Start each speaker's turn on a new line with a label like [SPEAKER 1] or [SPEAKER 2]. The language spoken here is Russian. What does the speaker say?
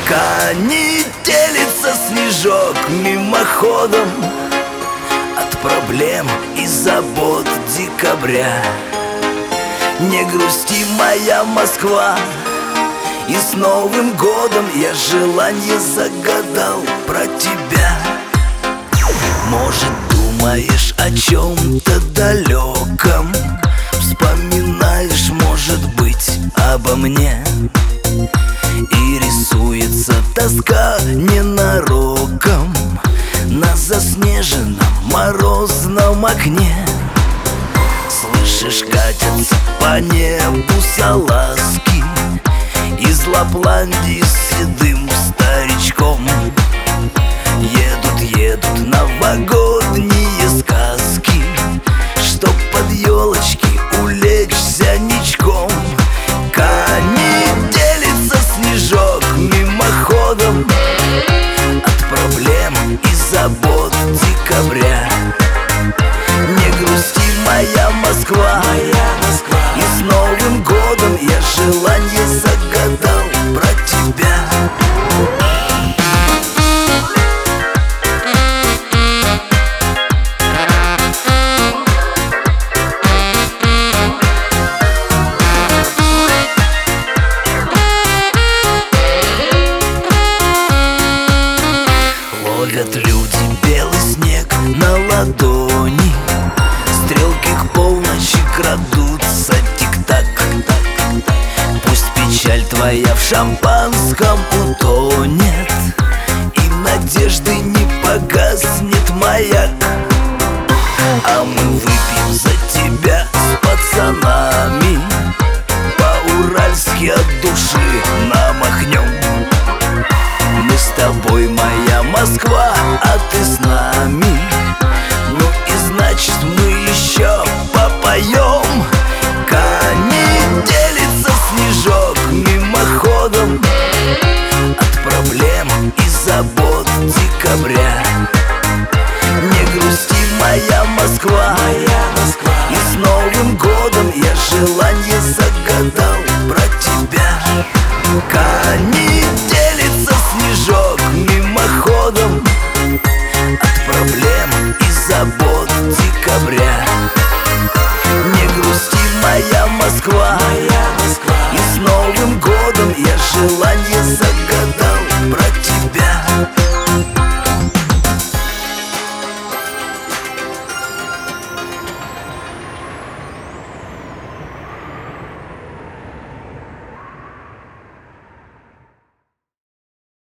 [SPEAKER 1] Конетелится снежок мимоходом от проблем и забот декабря. Не грусти, моя Москва, и с Новым годом я желание загадал про тебя. Может, думаешь о чем-то далеком, вспоминаешь, может быть, обо мне, и рисуется тоска ненароком на заснеженном морозном окне. Слышишь, катятся по небу салазки из Лапландии с седым старичком. Едут новогодние сказки, чтоб под елочки улечься ничком. Конетелится снежок мимоходом от проблем и забот декабря. Не грусти, моя Москва, и с Новым годом я желание загадал про тебя. Ловят люди белый снег на ладони, стрелки к полночи крадутся тик-так. Пусть печаль твоя в шампанском утонет, и надежды не погаснет маяк. А мы выпьем за тебя с пацанами, по-уральски от души намахнем. Мы с тобой, моя Москва, а ты с нами. Ну и значит мы еще попоем. Конетелится снежок мимоходом от проблем и забот декабря. Не грусти, моя Москва, и с Новым годом я желание загадал про тебя. Конетелится снежок мимоходом от проблем и забот декабря. Не грусти, моя Москва,